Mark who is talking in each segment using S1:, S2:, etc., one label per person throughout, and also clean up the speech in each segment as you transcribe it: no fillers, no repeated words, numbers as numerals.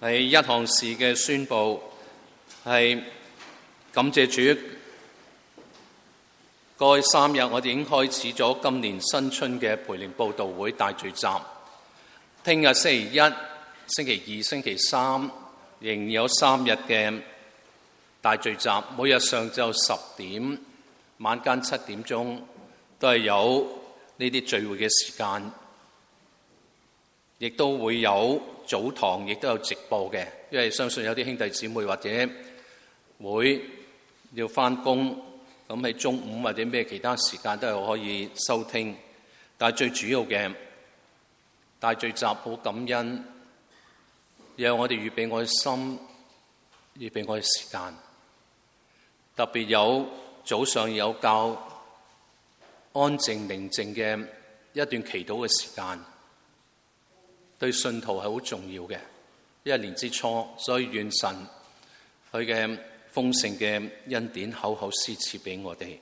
S1: 係一項事嘅宣佈，係感謝主。過去3日，我哋已經開始咗今年新春嘅培靈佈道會大聚集。聽日星期一、星期二、星期三，仍有3日嘅大聚集。每日上晝10點、晚間7點鐘，都係有呢啲聚會嘅時間。亦都會有早堂，亦都有直播嘅，因為相信有啲兄弟姊妹或者會要返工，咁喺中午或者咩其他時間都係可以收聽。但係最主要嘅大聚集，好感恩，讓我哋預備我嘅心，預備我嘅時間。特別有早上有較安靜寧靜嘅一段祈禱嘅時間。對信徒係好重要嘅，因為年之初，所以願神佢嘅豐盛嘅恩典厚厚施賜俾我哋。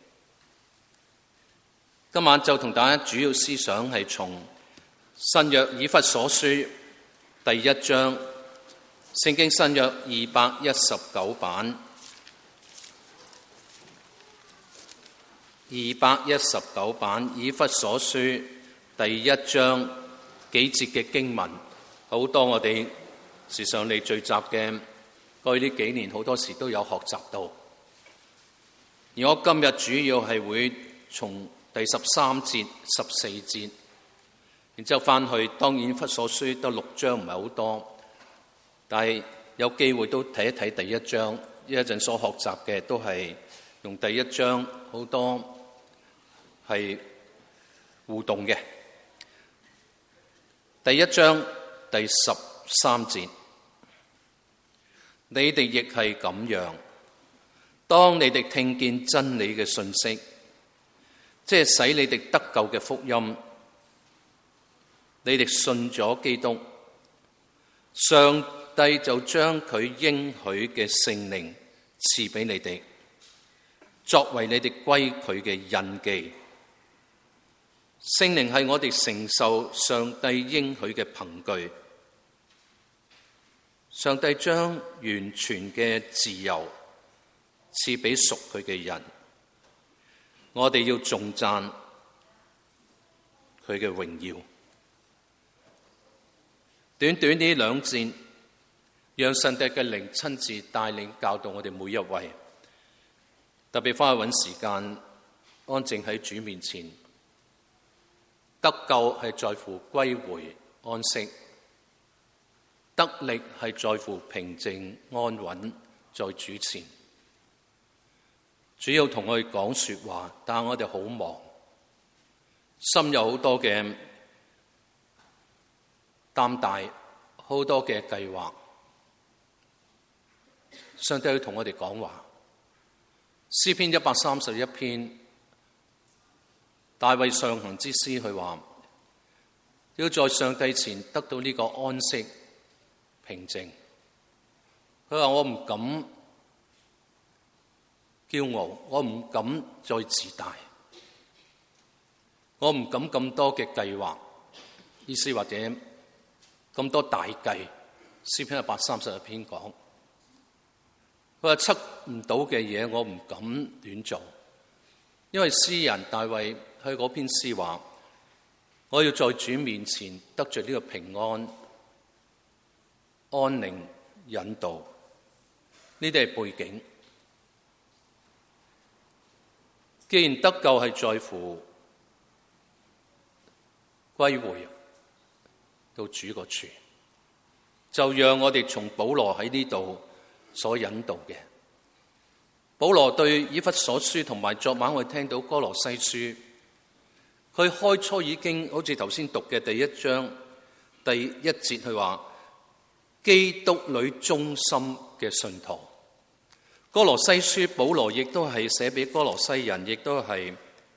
S1: 今晚就同大家主要思想係從新約以弗所書第1章，聖經新約219版，219版以弗所書第1章。幾節嘅經文，好多我哋時常嚟聚集嘅，過去呢幾年好多時都有學習到。而我今日主要係會從第13節、14節，然之後翻去。當然以弗所書得6章唔係好多，但係有機會都睇一睇第1章。一陣所學習嘅都係用第1章，好多係互動嘅。第1章第13節，你哋亦係咁樣。當你哋聽見真理嘅信息，即係使你哋得救嘅福音，你哋信咗基督，上帝就將佢應許嘅聖靈賜俾你哋，作為你哋歸佢嘅印記。聖靈係我哋承受上帝應許嘅憑據，上帝將完全嘅自由賜俾屬佢嘅人，我哋要頌讚佢嘅榮耀。短短呢2節，讓上帝嘅靈親自帶領教導我哋每一位，特別返去搵時間安靜喺主面前。得救係在乎歸回安息，得力係在乎平靜安穩在主前。主要同我哋講說話，但係我哋好忙，心有好多嘅擔大，好多嘅計劃。上帝要同我哋講話。詩篇131篇。大衛上行之詩，佢話要在上帝前得到呢個安息平靜。佢話我唔敢驕傲，我唔敢再自大，我唔敢咁多嘅計劃，意思或者咁多大計。詩篇131篇講，佢話測唔到嘅嘢，我唔敢亂做，因為詩人大衛。佢嗰篇詩話：我要在主面前得着呢個平安、安寧、引導。呢啲係背景。既然得救係在乎歸回到主個處，就讓我哋從保羅喺呢度所引導嘅。保羅對以弗所書同埋昨晚我哋聽到哥羅西書。佢開初已經好似頭先讀嘅第1章第1節，佢話基督裏忠心嘅信徒。哥羅西書保羅亦都係寫俾哥羅西人，亦都係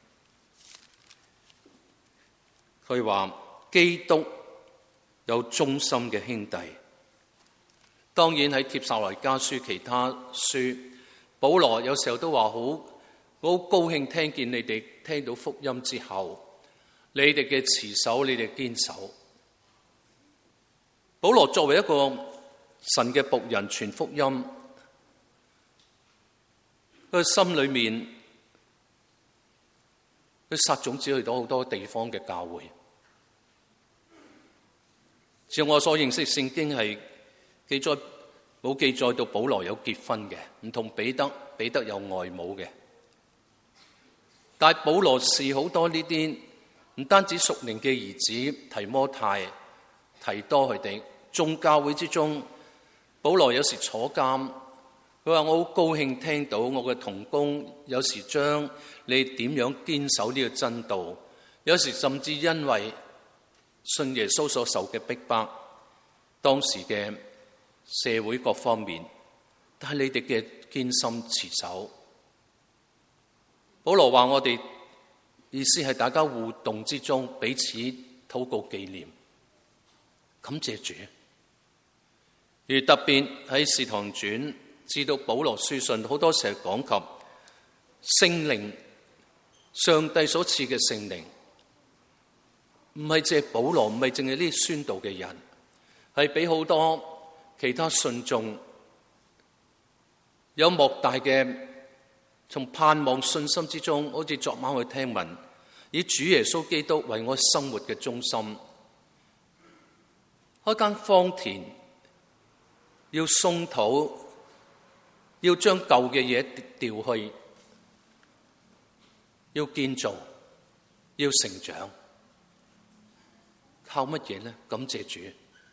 S1: 佢話基督有忠心嘅兄弟。當然喺帖撒羅尼迦書其他書，保羅有時候都話好高興聽見你哋聽到福音之後，你哋嘅持守，你哋堅守。保羅作為一個神嘅僕人傳福音，佢心裏面佢撒種子去到好多地方嘅教會。照我所認識聖經係冇記載到保羅有結婚嘅，唔同彼得有外母嘅。但係保羅視好多呢啲唔單止屬靈嘅兒子提摩太、提多佢哋，眾教會之中，保羅有時坐監，佢話我好高興聽到我嘅同工有時將你點樣堅守呢個真道，有時甚至因為信耶穌所受嘅逼迫，當時嘅社會各方面，但係你哋嘅堅心持守。保羅話我哋意思係大家互動之中彼此禱告紀念，感謝主。而特別喺使徒行傳至到保羅書信，好多時係講及聖靈，上帝所賜嘅聖靈，唔係淨係保羅，唔係淨係呢啲宣道嘅人，係俾好多其他信眾有莫大嘅從盼望信心之中，好似昨晚去聽聞，以主耶穌基督為我生活嘅中心，開間荒田，要鬆土，要將舊嘅嘢掉去，要建造，要成長，靠乜嘢呢？感謝主，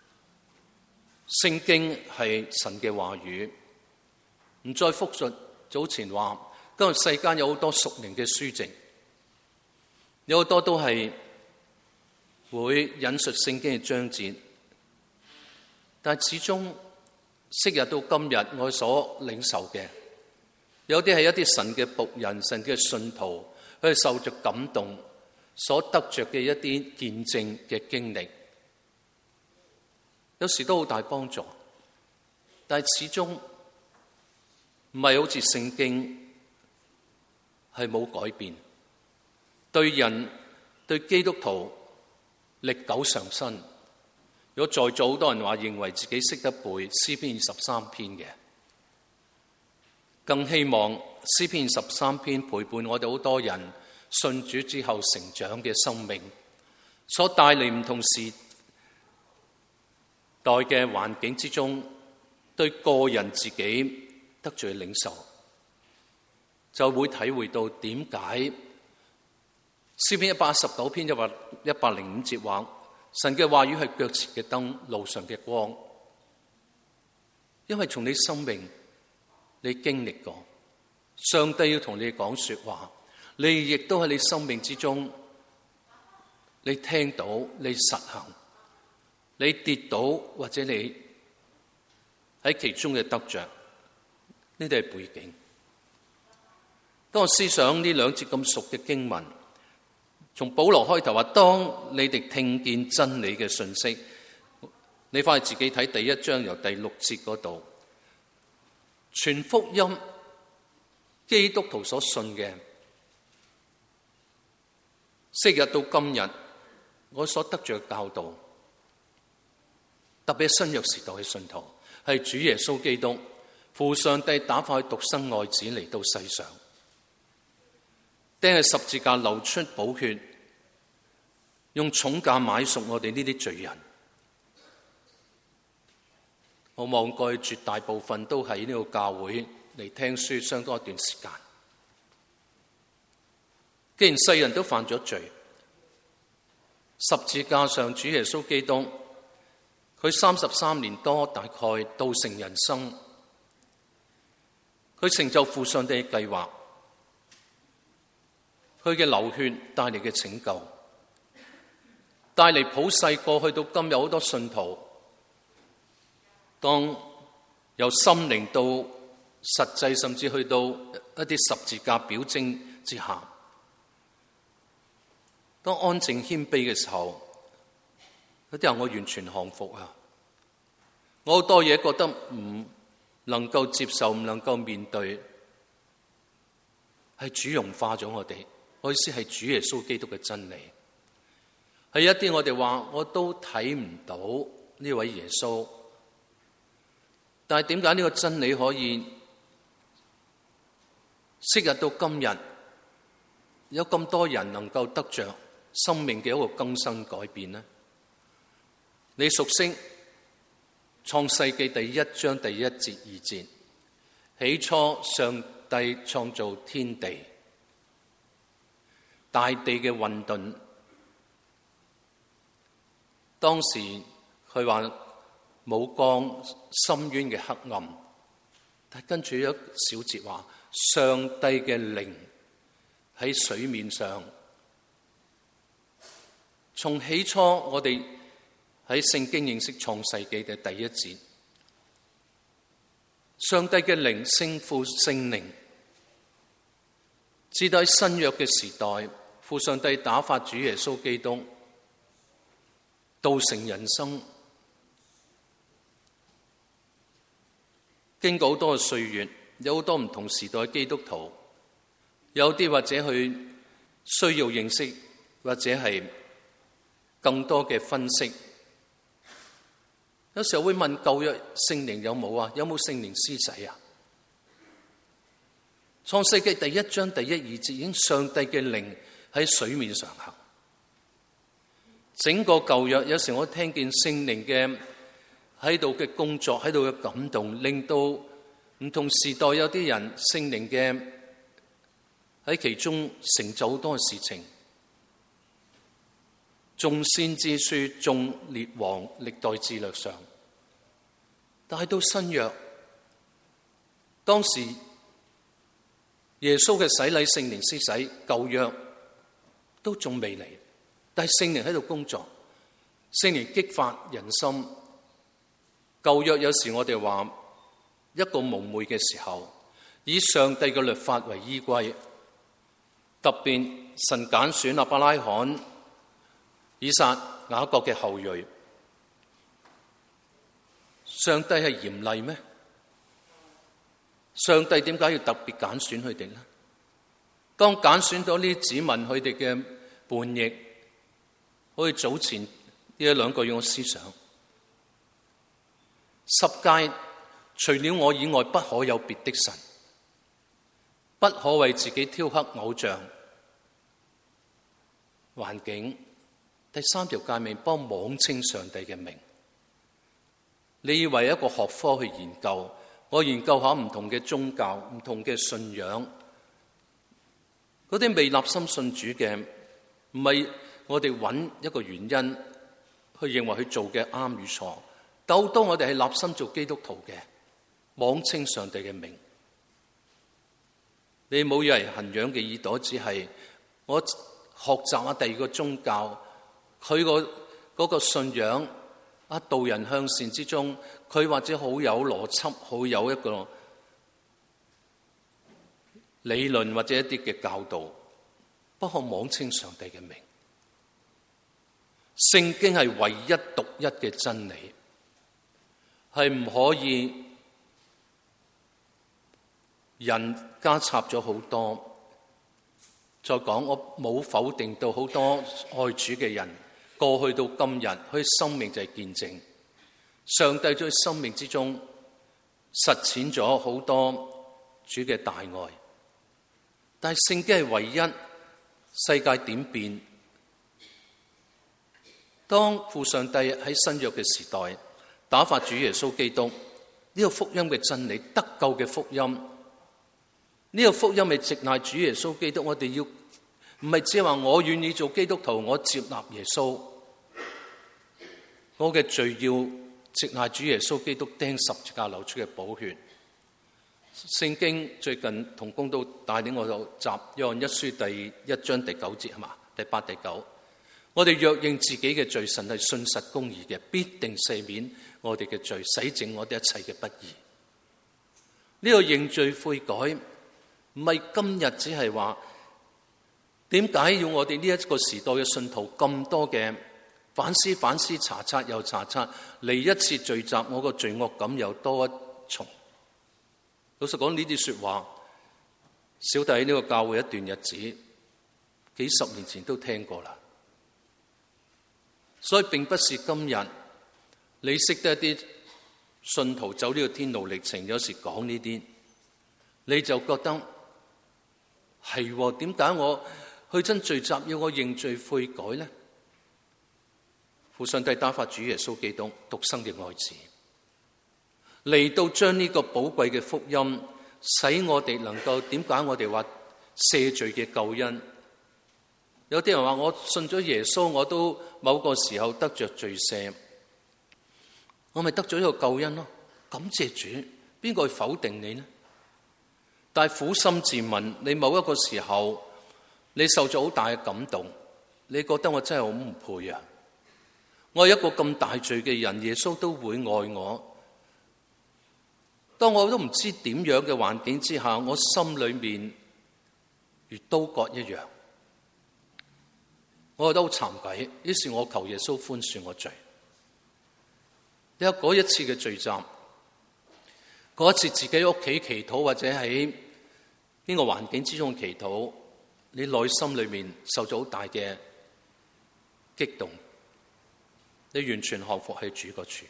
S1: 聖經係神嘅話語，唔再複述早前話今日世間有好多屬靈嘅書籍，有好多都係會引述聖經嘅章節，但係始終昔日到今日我所領受嘅，有啲係一啲神嘅僕人、神嘅信徒，佢係受着感動所得着嘅一啲見證嘅經歷，有時都好大幫助，但係始終唔係好似聖經係冇改變，對人對基督徒歷久常新。如果在座好多人話認為自己識得背詩篇23篇嘅，更希望詩篇23篇陪伴我哋好多人信主之後成長嘅生命，所帶嚟唔同時代嘅環境之中，對個人自己得著領受，就會體會到點解詩篇119篇105節話神嘅話語係腳前嘅燈，路上嘅光。因為從你生命你經歷過，上帝要同你講說話，你亦都喺你生命之中，你聽到，你實行，你跌倒或者你喺其中嘅得着，呢啲係背景。當我思想呢兩節咁熟嘅經文，從保羅開頭話，當你哋聽見真理嘅信息，你翻去自己睇第1章由第6節嗰度，全福音基督徒所信嘅，昔日到今日我所得着嘅教導，特別係新約時代嘅信徒，係主耶穌基督父上帝打發佢獨生愛子嚟到世上，釘喺十字架流出寶血，用重價買贖我哋呢啲罪人。我望過去絕大部分都喺呢個教會嚟聽書相當一段時間。既然世人都犯咗罪，十字架上主耶穌基督，佢33年多大概道成人生，佢成就父上帝嘅計劃，佢嘅流血帶嚟嘅拯救，帶嚟普世過去到今日好多信徒，當由心靈到實際，甚至去到一啲十字架表徵之下，當安靜謙卑嘅時候，有啲人我完全降服啊！我好多嘢覺得唔能夠接受，唔能夠面對，係主融化咗我哋。我意思係主耶穌基督嘅真理，係一啲我哋話我都睇唔到呢位耶穌， 但係點解呢個真理可以昔日到今日有咁多人能夠得着生命嘅一個更新改變呢？你熟悉創世記第1章第1節2節，起初上帝創造天地，大地嘅混沌。當時佢話冇光，深淵嘅黑暗，但跟住一小節話上帝嘅靈喺水面上。從起初我哋喺聖經認識創世記嘅第1節，上帝嘅靈聖父聖靈，至到新約嘅時代，父上帝打發主耶穌基督道成人生，經過好多嘅歲月，有好多唔同時代嘅基督徒，有啲或者佢需要認識，或者係更多嘅分析。有時候會問舊約聖靈有冇啊？有冇聖靈施洗啊？創世記第1章第1、2節已經上帝嘅靈喺水面上行。整個舊約有時我聽見聖靈嘅喺度嘅工作，喺度嘅感動，令到唔同時代有啲人聖靈嘅喺其中成就好多嘅事情。眾先知書，眾列王歷代志略上，但係到新約，當時耶穌嘅洗禮聖靈施洗，舊約都仲未嚟，但係聖靈喺度工作，聖靈激發人心。舊約有時我哋話一個蒙昧嘅時候，以上帝嘅律法為依歸，特別神揀選亞伯拉罕、以撒、雅各嘅後裔，上帝係嚴厲咩？上帝點解要特別揀選佢哋呢？當揀選到呢啲子民佢哋嘅叛逆，好似早前呢1-2個月嘅思想，十誡除了我以外，不可有別的神，不可為自己雕刻偶像。環境第3條誡命，幫妄稱上帝嘅名。你以為一個學科去研究，我研究下唔同嘅宗教、唔同嘅信仰，嗰啲未立心信主嘅，唔係我哋揾一個原因去認為佢做嘅啱與錯。但好多我哋係立心做基督徒嘅，妄稱上帝嘅名。你冇以為痕癢嘅耳朵只係我學習下第2個宗教，佢嗰個信仰啊，導人向善之中，佢或者好有邏輯，好有一個理論或者一啲嘅教導，不可妄稱上帝嘅名。聖經係唯一獨一嘅真理，係唔可以人加插咗好多。再講，我冇否定到好多愛主嘅人過去到今日，佢生命就係見證上帝在生命之中實踐咗好多主嘅大愛。但係聖經係唯一，世界點變？當父上帝喺新約嘅時代打發主耶穌基督，呢個福音嘅真理，得救嘅福音，呢個福音係直賴主耶穌基督。我哋要唔係只係話我願意做基督徒，我接納耶穌，我嘅罪要直賴主耶穌基督釘十字架流出嘅寶血。聖經最近同工都帶領我到集約翰一書第1章第9節，係嘛？第8、第9，我哋若認自己嘅罪，神係信實公義嘅，必定赦免我哋嘅罪，洗淨我哋一切嘅不義。呢個認罪悔改，唔係今日只係話點解要我哋呢一個時代嘅信徒咁多嘅反思、查察又查察，嚟一次聚集，我個罪惡感又多一重。老實講，呢啲說話，小弟喺呢個教會一段日子，幾十年前都聽過啦。所以並不是今日你識得一啲信徒走呢個天路歷程，有時講呢啲，你就覺得係點解我去親聚集要我認罪悔改呢？父上帝打發主耶穌基督獨生嘅愛子嚟到，將呢個寶貴嘅福音使我哋能夠，點解我哋話赦罪嘅救恩？有啲人話我信咗耶穌，我都某個時候得着罪赦，我咪得咗一個救恩咯。感謝主，邊個去否定你呢？但係苦心自問，你某一個時候你受咗好大嘅感動，你覺得我真係好唔配啊！我係一個咁大罪嘅人，耶穌都會愛我。當我都唔知點樣嘅環境之下，我心裏面如刀割一樣，我覺得好慚愧，於是我求耶穌寬恕我罪。有嗰一次嘅聚集，嗰一次自己屋企祈禱，或者喺邊個環境之中祈禱，你內心裏面受咗好大嘅激動，你完全降服喺主嗰處。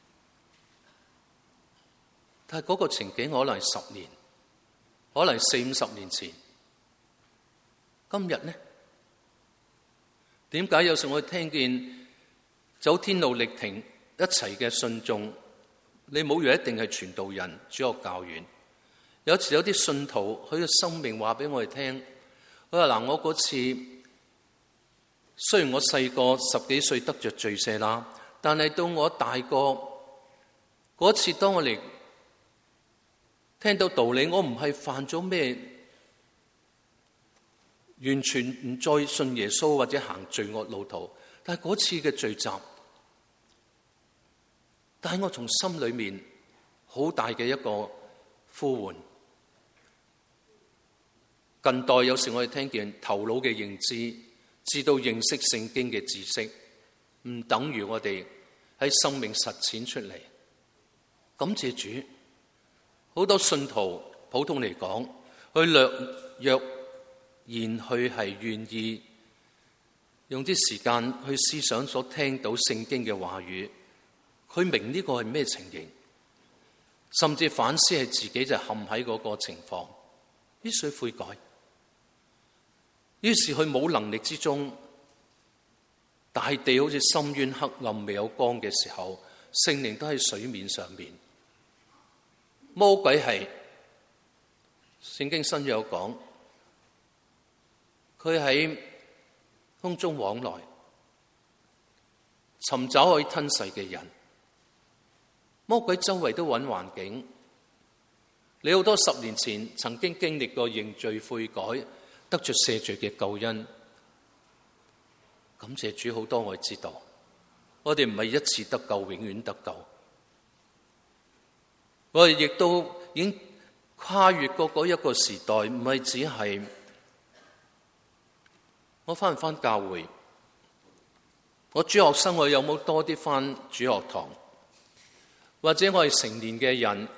S1: 但係嗰個情景可能係10年，可能係40-50年前。今日呢？點解有時我聽見走天路歷程一齊嘅信眾，你冇以為一定係傳道人、主學教員。有時有啲信徒佢嘅生命話俾我哋聽，佢話嗱，我嗰次雖然我細個10幾歲得着罪赦啦，但係到我大個嗰次，當我嚟聽到道理，我唔係犯咗咩，完全唔再信耶穌或者行罪惡路途。但係嗰次嘅聚集，但係我從心裏面好大嘅一個呼喚。近代有時我哋聽見頭腦嘅認知，知道認識聖經嘅知識，唔等於我哋喺生命實踐出嚟。感謝主。好多信徒普通嚟講，佢若然佢係願意用啲時間去思想所聽到聖經嘅話語，佢明呢個係咩情形，甚至反思係自己就陷喺嗰個情況，必須悔改。於是佢冇能力之中，大地好似深淵黑暗未有光嘅時候，聖靈都喺水面上面。魔鬼係聖經新約有講，佢喺空中往來，尋找可以吞噬嘅人。魔鬼周圍都揾環境。你好多10年前曾經經歷過認罪悔改，得着赦罪嘅救恩。感謝主，好多我知道，我哋唔係一次得救，永遠得救。我哋亦都已經跨越過嗰一個時代，唔係只係我返唔返教會，我主學生我有冇多啲返主學堂，或者我係成年嘅人，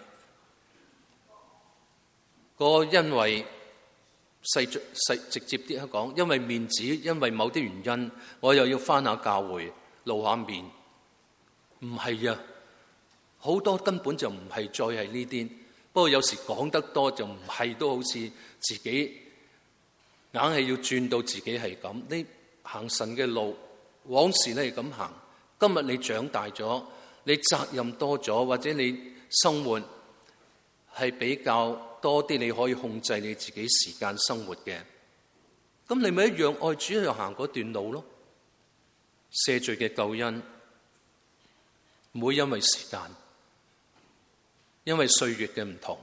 S1: 因為直接啲講，因為面子，因為某啲原因，我又要返下教會露下面，唔係啊。好多根本就唔係再係呢啲，不過有時講得多就唔係，都好似自己硬係要轉到自己係咁。你行神嘅路，往時你係咁行，今日你長大咗，你責任多咗，或者你生活係比較多啲，你可以控制你自己時間生活嘅，咁你咪一樣愛主去行嗰段路咯。赦罪嘅救恩唔會因為時間，因為歲月嘅唔同，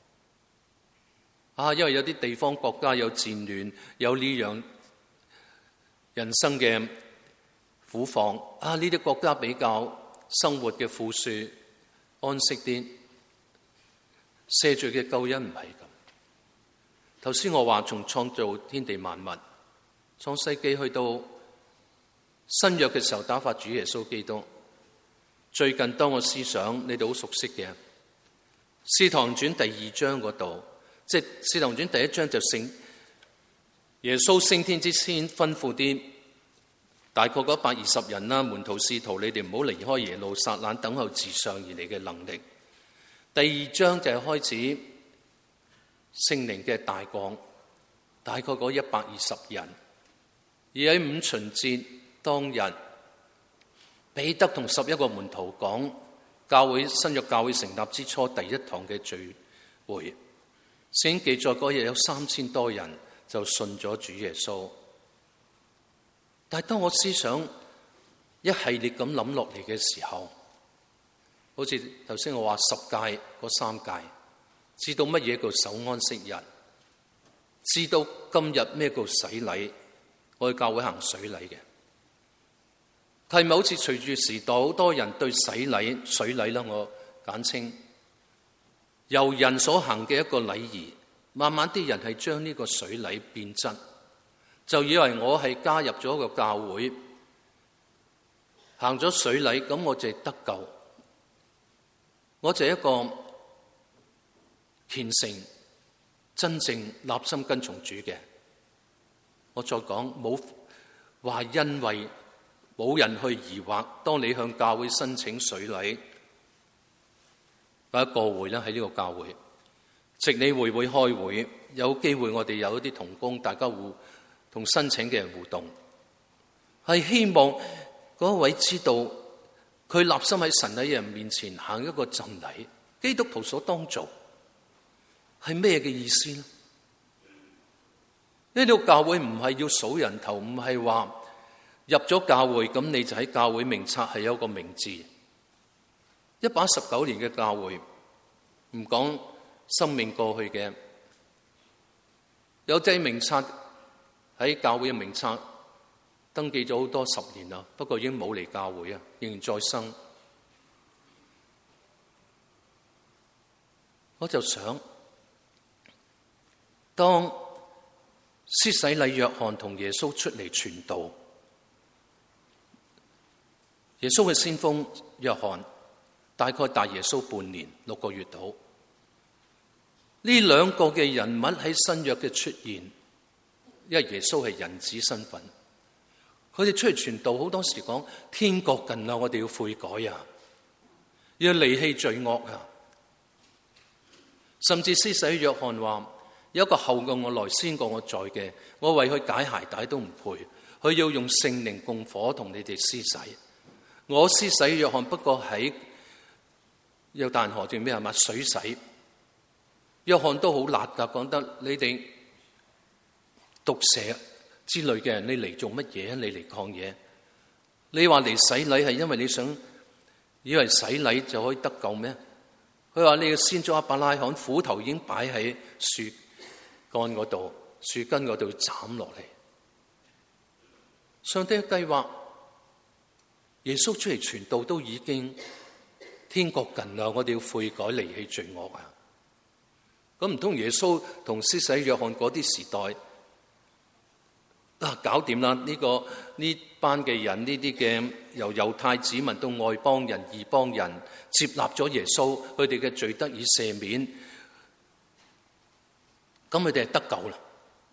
S1: 因為有啲地方國家有戰亂，有呢樣人生嘅苦況，呢啲國家比較生活嘅富庶安息啲。赦罪嘅救恩唔係咁。頭先我話從創造天地萬物，創世紀去到新約嘅時候打發主耶穌基督。最近當我思想，你哋好熟悉嘅《使徒行傳》第2章嗰度，即係《使徒行傳》第1章就耶穌升天之前吩咐啲大概嗰120人啦，門徒使徒，你哋唔好離開耶路撒冷，等候自上而嚟嘅能力。第2章就係開始聖靈嘅大降，大概嗰120人。而喺五旬節當日，彼得同11個門徒講新約教會成立之初第一堂嘅聚會，聖經記載嗰日有3000多人就信咗主耶穌。但係當我思想一系列咁諗落嚟嘅時候，好似頭先我話10誡嗰3誡，知道乜嘢叫守安息日，知道今日咩叫洗禮，我去教會行水禮嘅，係咪好似隨住時代好多人對洗禮、水禮啦，我簡稱由人所行嘅一個禮儀，慢慢啲人係將呢個水禮變質，就以為我係加入咗一個教會，行咗水禮，咁我就係得救，我就係一個虔誠、真正立心跟從主嘅。我再講，冇話因為冇人去疑惑，當你向教會申請水禮，有一個會啦，喺呢個教會，值理會開會，有機會我哋有一啲同工，大家同申請嘅人互動，係希望嗰位知道佢立心喺神嘅人面前行一個浸禮，基督徒所當做係咩嘅意思呢？呢個教會唔係要數人頭，唔係話入咗教會咁你就喺教會名冊係有個名字。119年嘅教會，唔講生命過去嘅，有隻名冊喺教會嘅名冊登記咗好多10年啦，不過已經冇嚟教會啊，仍然在生。我就想，當施洗禮約翰同耶穌出嚟傳道，耶穌嘅先鋒約翰大概大耶穌半年6個月到。呢兩個嘅人物喺新約嘅出現，因為耶穌係人子身份，佢哋出嚟傳道好多時講天國近啦，我哋要悔改啊，要離棄罪惡啊。甚至施洗約翰話，有一個後過我來，先過我在嘅，我為佢解鞋帶都唔配，佢要用聖靈共火同你哋施洗。我施洗約翰不過喺約旦河定咩係嘛水洗。約翰都好辣噶，講得你哋毒蛇之類嘅人，你嚟做乜嘢？你嚟抗嘢？你話嚟洗禮係因為你想以為洗禮就可以得救咩？佢話你要先將亞伯拉罕斧頭已經擺喺樹幹嗰度，樹根嗰度斬落嚟。上帝嘅計劃，耶穌出嚟傳道都已經天國近啦，我哋要悔改離棄罪惡啊！咁唔通耶穌同施洗約翰嗰啲時代搞掂啦？呢班嘅人，呢啲嘅由猶太子民到外邦人、異邦人接納咗耶穌，佢哋嘅罪得以赦免，咁佢哋係得救啦。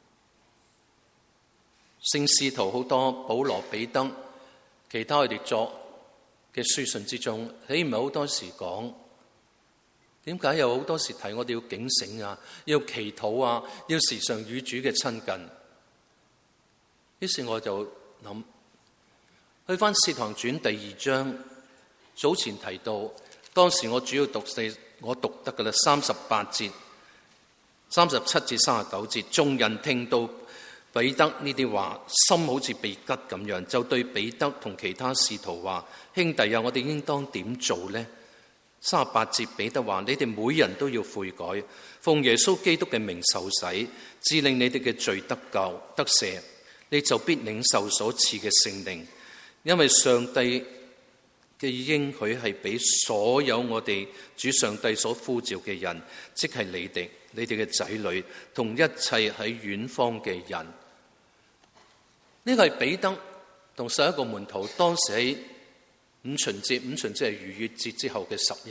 S1: 聖使徒好多，保羅、彼得，其他佢哋作嘅書信之中，豈唔係好多時講？點解有好多時提我哋要警醒啊，要祈禱啊，要時常與主嘅親近？於是我就諗，去返《使徒行傳》第2章，早前提到，當時我主要我讀得㗎喇38節、37至39節，眾人聽到彼得呢啲話，心好似被吉咁樣，就對彼得同其他使徒話：兄弟啊，我哋應當點做呢？38節彼得話：你哋每人都要悔改，奉耶穌基督嘅名受洗，致令你哋嘅罪得救得赦，你就必領受所賜嘅聖靈。因為上帝嘅應許係俾所有我哋主上帝所呼召嘅人，即係你哋嘅仔女，同一切喺遠方嘅人。呢個係彼得同11個門徒當時喺五旬節係逾越節之後嘅10日。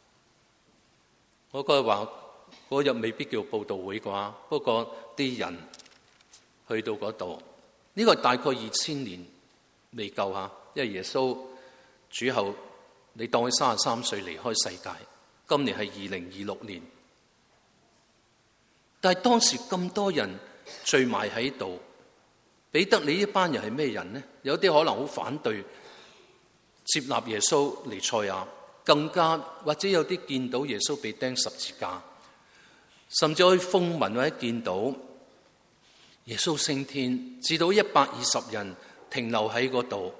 S1: 我覺得話嗰日未必叫佈道會啩，不過啲人去到嗰度，呢個大概2000年未夠嚇，因為耶穌主後你當佢33歲離開世界，今年係2026年。但係當時咁多人聚埋喺度，彼得你呢班人係咩人呢？有啲可能好反對接納耶穌彌賽亞，更加或者有啲見到耶穌被釘十字架，甚至可以風聞或者見到耶穌升天，至到120人停留喺嗰度，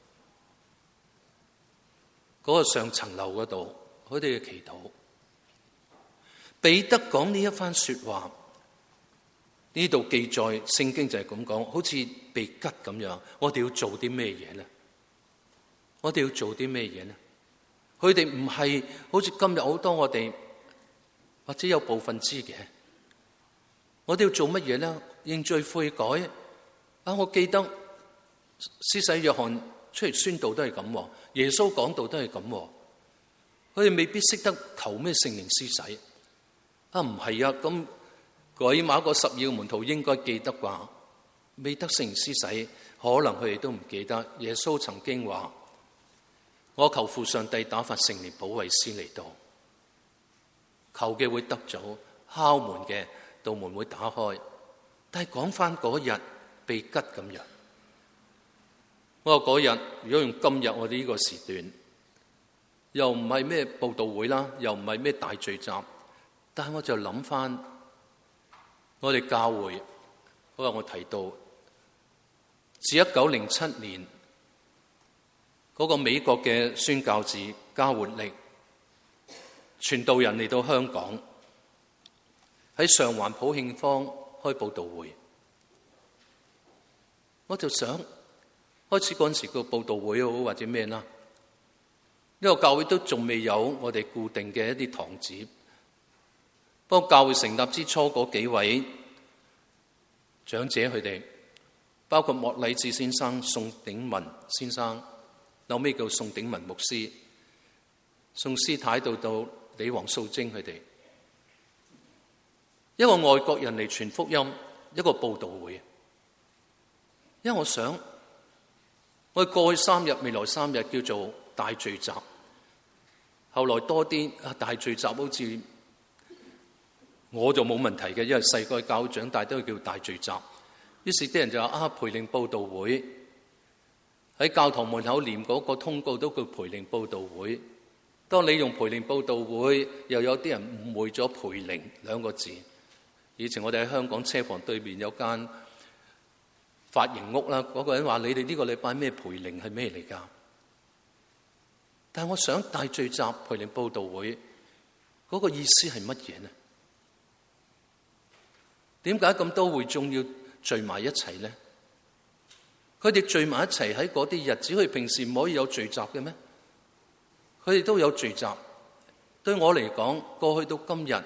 S1: 嗰個上層樓嗰度，佢哋嘅祈禱。彼得講呢一番說話，呢度記載聖經就係咁講，好似被吉咁樣。我哋要做啲咩嘢呢？我哋要做啲咩嘢呢？佢哋唔係好似今日好多我哋或者有部分知嘅。我哋要做乜嘢呢？認罪悔改啊！我記得施洗約翰出嚟宣道都係咁，耶穌講道都係咁。佢哋未必識得求咩聖靈施洗啊？唔係啊，咁起碼個12個門徒應該記得啩？未得聖靈施洗，可能佢哋都唔記得。耶穌曾經話：我求父上帝打發聖靈保惠師嚟到，求嘅會得咗，敲門嘅道門會打開。但係講翻嗰日被吉咁樣，我話嗰日如果用今日我哋呢個時段，又唔係咩佈道會啦，又唔係咩大聚集，但係我就諗翻我哋教會，嗰日我提到自1907年嗰個美國嘅宣教士加活力傳道人嚟到香港，喺上環普慶坊開佈道會，我就想開始嗰陣時個佈道會好或者咩啦，呢個教會都仲未有我哋固定嘅一啲堂子。不過教會成立之初嗰幾位長者，佢哋包括莫禮智先生、宋鼎文先生，後尾叫宋鼎文牧師，宋師太到李黃素貞佢哋，一個外國人嚟傳福音，一個佈道會。因為我想我哋過去3日，未來3日叫做大聚集，後來多啲大聚集，好似我就冇問題嘅，因為細個教會長大都叫大聚集。於是啲人就話培靈佈道會，喺教堂門口念嗰個通告都叫培靈佈道會。當你用培靈佈道會，又有啲人誤會咗培靈2個字。以前我哋喺香港車房對面有間髮型屋啦，嗰個人話：你哋呢個禮拜咩培靈係咩嚟㗎？但係我想大聚集培靈佈道會嗰個意思係乜嘢呢？點解咁多會眾要聚埋一齊呢？佢哋聚埋一齊喺嗰啲日子，佢平時唔可以有聚集嘅咩？佢哋都有聚集。對我嚟講，過去到今日，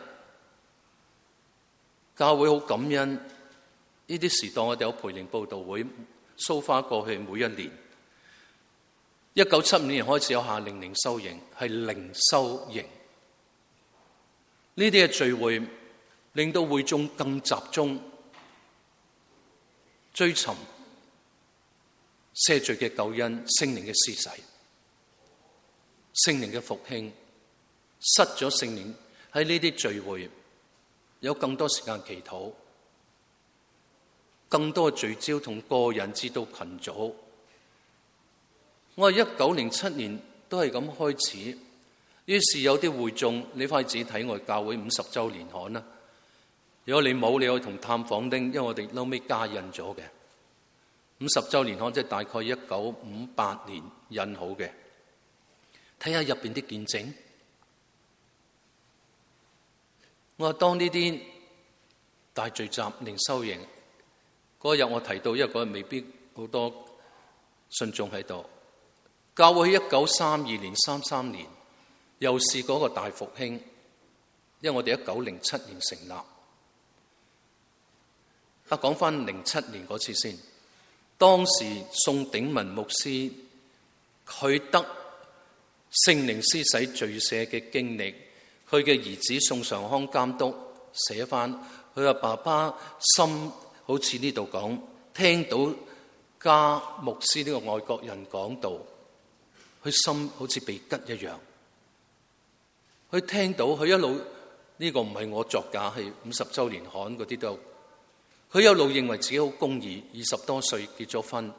S1: 教會好感恩呢啲時代，我哋有培靈佈道會，so far過去每一年。1975年開始有夏令靈修營，係靈修營。呢啲嘅聚會令到會眾更集中，追尋赦罪嘅救恩、聖靈嘅施洗、聖靈嘅復興。失咗聖靈喺呢啲聚會，有更多時間祈禱，更多聚焦同個人至到群組。我係1907年都係咁開始，於是有啲會眾，你翻去自己睇我哋教會50週年刊啦。如果你冇，你可以同探訪拎，因為我哋後尾加印咗嘅50週年刊，即係大概1958年印好嘅。睇下入邊啲見證。我話當呢啲大聚集靈修營嗰日，我提到，因為嗰日未必好多信眾喺度。教會喺1932年、33年又試過一個大復興，因為我哋1907年成立。講翻07年嗰次先，當時宋鼎文牧師佢得聖靈施洗罪赦嘅經歷，佢嘅兒子宋常康監督寫翻，佢話爸爸心好似呢度講，聽到加牧師呢個外國人講道，佢心好似被吉一樣。佢聽到佢一路呢個唔係我作假，係50週年刊嗰啲都有。佢一路認為自己好公義，20多歲結咗婚。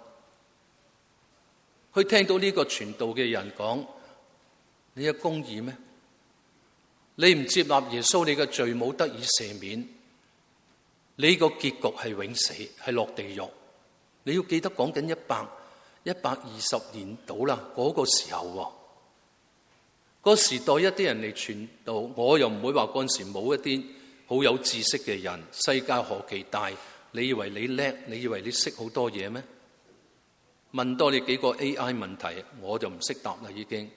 S1: 佢聽到呢個傳道嘅人講：你有公義咩？你唔接納耶穌，你嘅罪冇得以赦免，你個結局係永死，係落地獄。你要記得講緊120年到啦，嗰個時候喎，嗰時代一啲人嚟傳道，我又唔會話嗰陣時冇一啲好有知識嘅人。世界何其大，你以為你叻，你以為你識好多嘢咩？問多你幾個 AI 問題，我就唔識答啦已經。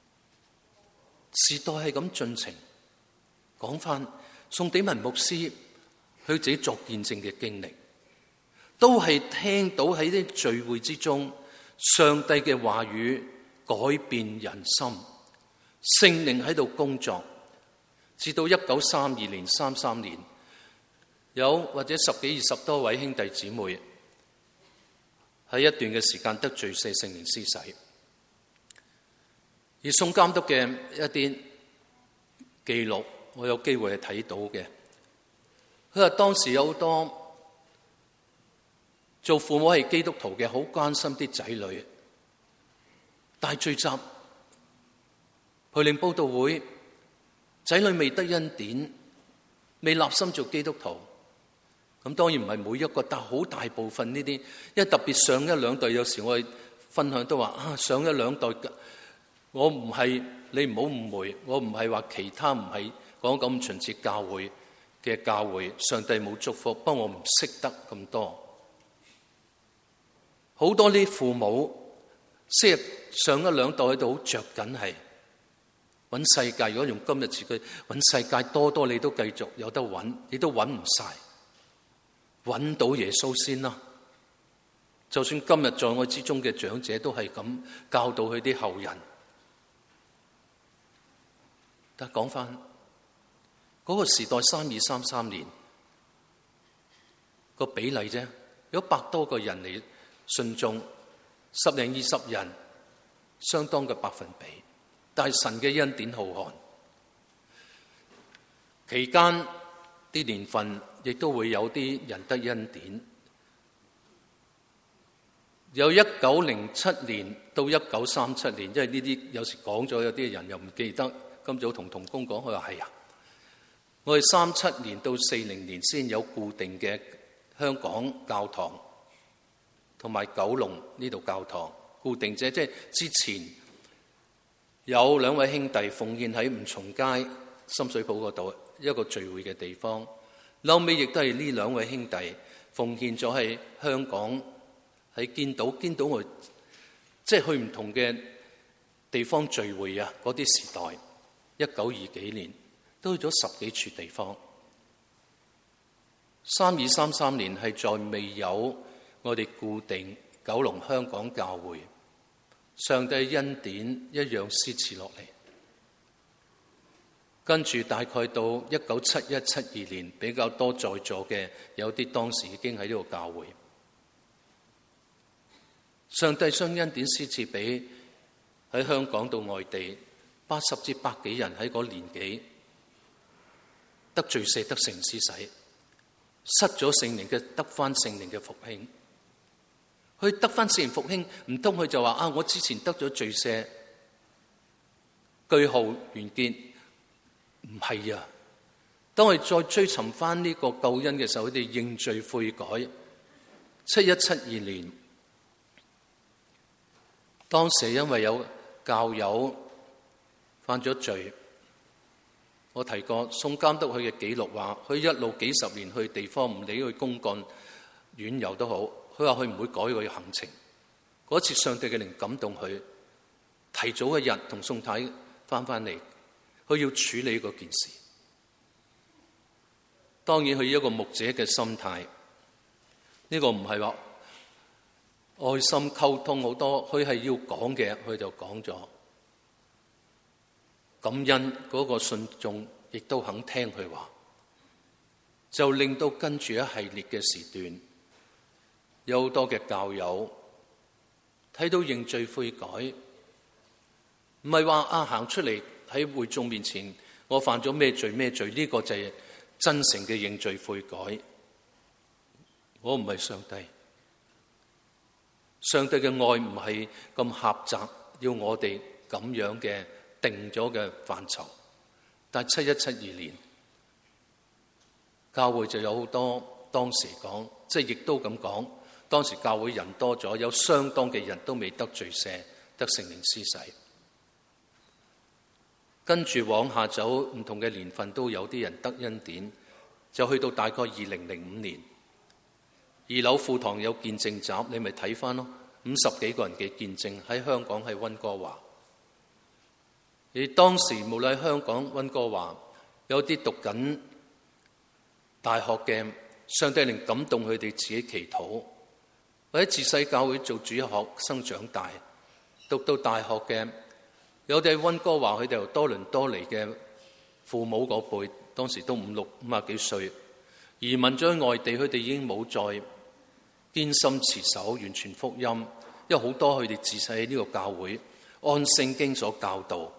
S1: 時代係咁進程。講翻宋鼎文牧師佢自己作見證嘅經歷，都係聽到喺啲聚會之中，上帝嘅話語改變人心，聖靈喺度工作，至到1932年、33年，有或者10幾20多位兄弟姊妹喺一段嘅時間得罪赦聖靈施洗。而宋監督嘅一啲記錄，我有機會係睇到嘅。佢話當時有好多做父母係基督徒嘅，好關心啲仔女，大聚集培靈佈道會，仔女未得恩典，未立心做基督徒。咁當然唔係每一個，但好大部分呢啲，因為特別上一兩代，有時我哋分享都話上一兩代，我唔係，你唔好誤會，我唔係話其他唔係講咁純潔教會嘅教會，上帝冇祝福，不過我唔識得咁多。好多啲父母，昔日上一兩代喺度好着緊係揾世界，如果用今日詞句揾世界多，你都繼續有得揾，你都揾唔晒。揾到耶穌先啦。就算今日在我之中嘅長者都係咁教導佢啲後人。但係講翻嗰個時代，32、33年個比例啫，有100多個人嚟信眾，10零20人，相當嘅百分比。但係神嘅恩典浩瀚，期間啲年份亦都會有啲人得恩典。由1907年到1937年，因為呢啲有時講咗，有啲人又唔記得。今早同同工講，佢話係啊，我哋37年到40年先有固定嘅香港教堂，同埋九龍呢度教堂固定者，即係之前有2位兄弟奉獻喺吳松街深水埗嗰度一個聚會嘅地方，後尾亦都係呢2位兄弟奉獻咗喺香港喺堅島我即係去唔同嘅地方聚會啊！嗰啲時代1920幾年都去咗10幾處地方。32、33年係在未有我哋固定九龍香港教會，上帝恩典一樣施賜落嚟。跟住大概到1971、72年比較多在座嘅，有啲當時已經喺呢個教會。上帝將恩典施賜俾喺香港到外地80至100幾人，喺嗰年紀得罪赦得聖靈施洗，失咗聖靈嘅得翻聖靈嘅復興。佢得翻聖靈復興，唔通佢就話我之前得咗罪赦，句號完結？唔係啊！當我哋再追尋翻呢個救恩嘅時候，佢哋認罪悔改。71、72年，當時因為有教友犯咗罪，我提過宋監督佢嘅記錄話，佢一路幾十年去地方，唔理去公幹遠遊都好，佢話佢唔會改佢嘅行程。嗰次上帝嘅靈感動佢，提早一日同宋太翻嚟，佢要處理嗰件事。當然佢以一個牧者嘅心態，呢個唔係話愛心溝通好多，佢係要講嘅，佢就講咗。感恩嗰個信眾亦都肯聽佢話，就令到跟住一系列嘅時段， 有好多嘅教友睇到認罪悔改，唔係話行出嚟喺會眾面前，我犯咗咩罪，呢個就係真誠嘅認罪悔改。我唔係上帝，上帝嘅愛唔係咁狹窄，要我哋咁樣嘅定咗嘅範疇。但係7172年，教會就有好多當時講，即係亦都咁講，當時教會人多咗，有相當嘅人都未得罪赦，得聖靈施洗。跟住往下走，唔同嘅年份都有啲人得恩典，就去到大概2005年，二樓副堂有見證集，你咪睇翻咯，50幾個人嘅見證喺香港，喺溫哥華。而當時無論喺香港、溫哥華，有啲讀緊大學嘅，上帝靈感動佢哋自己祈禱，或者自細教會做主學生長大，讀到大學嘅。有啲喺溫哥華，佢哋由多倫多嚟嘅父母嗰輩，當時都50幾歲，移民咗去外地，佢哋已經冇再堅心持守完全福音，因為好多佢哋自細喺呢個教會按聖經所教導，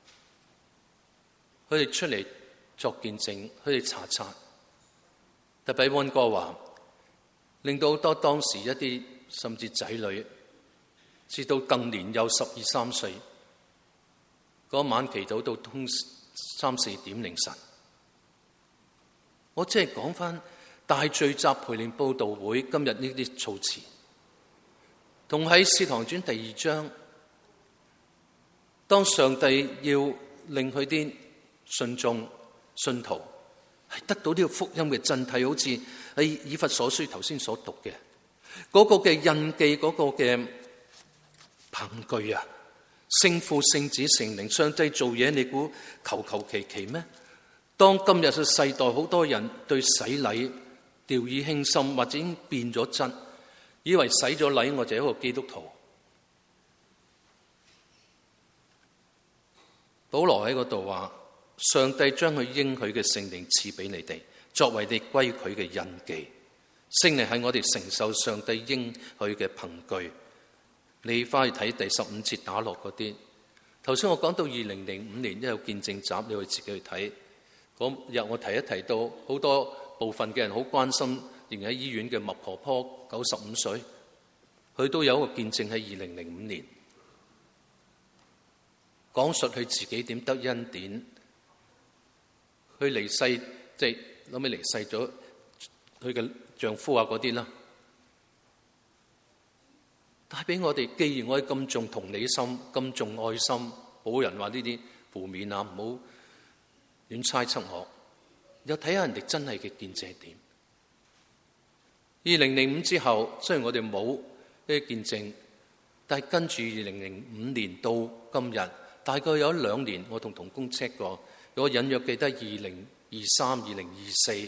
S1: 佢哋出嚟作見證，佢哋查冊，特別喺溫哥華，令到好多當時一啲甚至仔女，至到更年幼12、13歲。嗰晚祈禱到通3、4點凌晨，我即係講翻大聚集培靈佈道會今日呢啲措辭，同喺《使徒行傳》第2章，當上帝要令佢啲信眾、信徒係得到呢個福音嘅真諦，好似喺以弗所書頭先所讀嘅嗰個嘅印記，嗰個嘅憑據啊！聖父、聖子、聖靈，上帝做嘢，你估求其咩？當今日嘅世代，好多人對洗禮掉以輕心，或者已經變咗質，以為洗咗禮我就係一個基督徒。保羅喺嗰度話，上帝將佢應許嘅聖靈賜俾你哋，作為你歸佢嘅印記。聖靈係我哋承受上帝應許嘅憑據。你翻去睇第15節打落嗰啲，頭先我講到2005年有見證集，你可以自己去睇。嗰日我提到好多部分嘅人好關心仍喺醫院嘅麥婆婆95歲，佢都有一個見證喺2005年，講述佢自己點得恩典，佢離世即係後尾離世咗，佢嘅丈夫啊嗰啲啦。帶俾我哋，既然我哋咁重同理心，咁重愛心，冇人話呢啲負面啊，唔好亂猜測我。又睇下人哋真係嘅見證點。2005之後，雖然我哋冇呢啲見證，但係跟住2005年到今日，大概有2年，我同工 check 過，我隱約記得2023、2024。